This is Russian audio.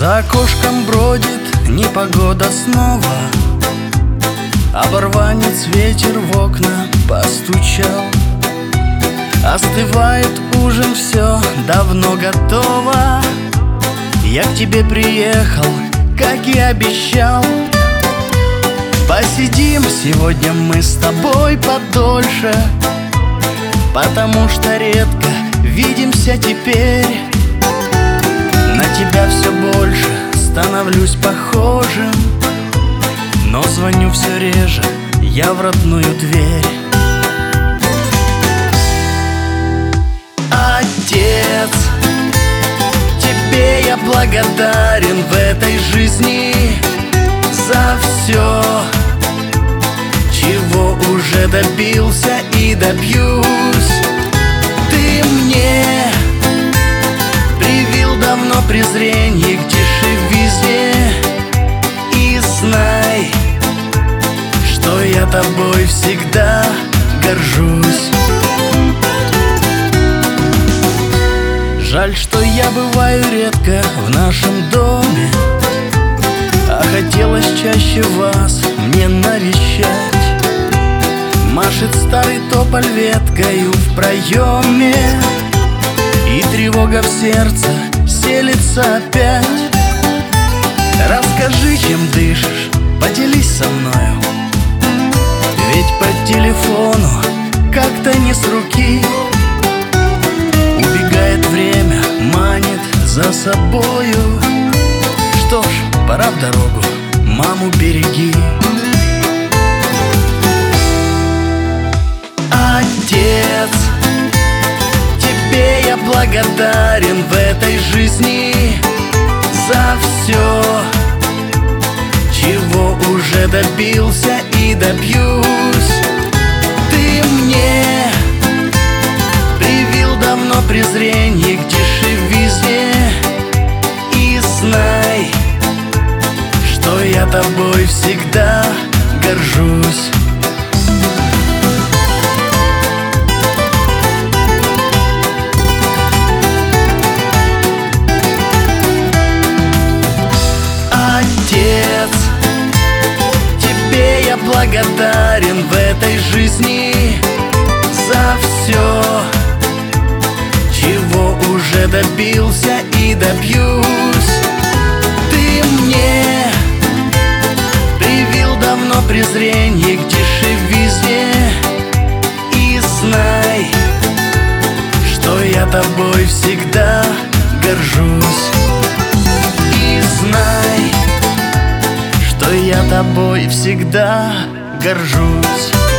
За окошком бродит непогода снова. Оборванец ветер в окна постучал. Остывает ужин, все давно готово. Я к тебе приехал, как и обещал. Посидим сегодня мы с тобой подольше, потому что редко видимся теперь. На тебя все больше становлюсь похожим, но звоню все реже я в родную дверь. Отец, тебе я благодарен в этой жизни за все, чего уже добился и добьюсь. Ты мне привил давно презрение к дешевизне. И знай, что я тобой всегда горжусь. Жаль, что я бываю редко в нашем доме, а хотелось чаще вас мне навещать. Машет старый тополь веткою в проеме, и тревога в сердце селится опять. Расскажи, чем дышишь, поделись со мною, ведь по телефону как-то не с руки. Убегает время, манит за собою. Что ж, пора в дорогу, маму береги. Отец, тебе я благодарен в этой жизни за все, чего уже добился и добьюсь. Ты мне привил давно презрение к дешевизне. И знай, что я тобой всегда горжусь. Отец, тебе я благодарен в этой жизни за все, чего уже добился и добьюсь. Ты мне привил давно презрение к дешевизне. И знай, что я тобой всегда горжусь. И знай, что я тобой всегда горжусь.